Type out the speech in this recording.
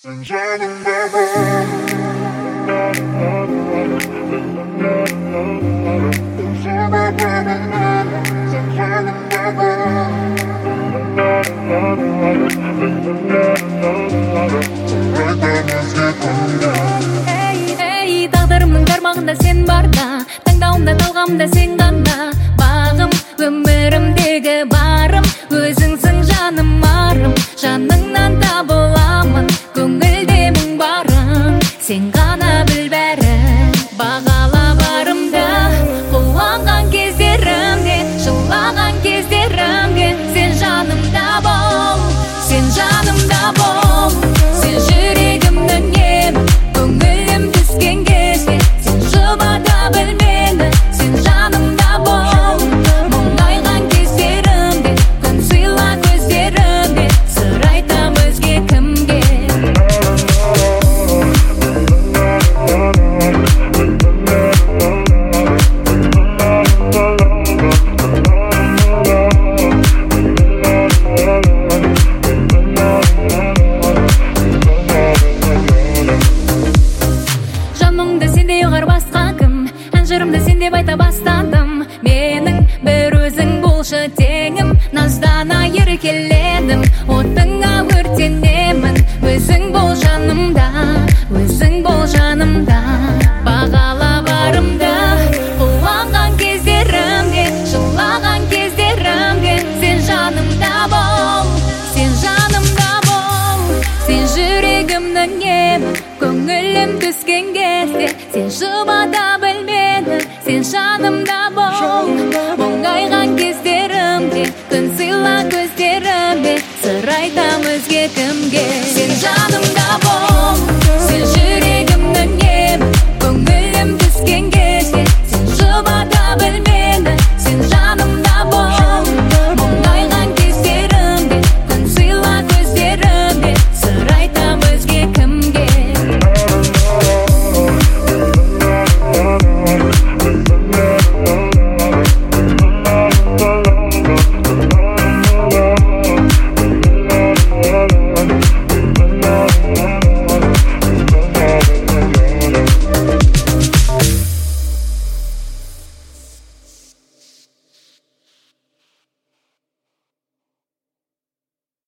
Sen canımda bol. Sen canımda Ey, tağdırımның тармағында сен барда, таңдауымда талғамда сен ғана. Бағым, өмірімдегі барым, өзіңсің жаным арым. Жаныңнан табыламын, көңілде мың барым. Сен ғана біл бәрін, бағала барымды. Қуанған кездерімде, жылаған кездерімде, сен жанымда бол, сен жанымда бол. Сен жүрегімнің емін, көңілім түскен кезде, сен жұбата біл мені, сен жанымда бол. Мұңайған кездерімде, күн сыйла көздерімде, сыр айтам өзге кімге. Жанымды сенде ұғар басқа кім, ән жырымды сенде байта бастадым. Менің бір өзің болшы теңім, наздана еркеледім, отыңа өртенемін. Өзің бол жанымда, өзің бол жанымда, бағала барымды. Қуанған кездерімде, жылаған кездерімде, сен жанымда бол, сен жанымда бол. Сен жүрегімнің емін, көңілім түскен кезде, сен жұбата біл мені, сен жанымда бол. Мұңайған кездерімде, күн сыйла көздерімде, сыр айтам өзге кімге.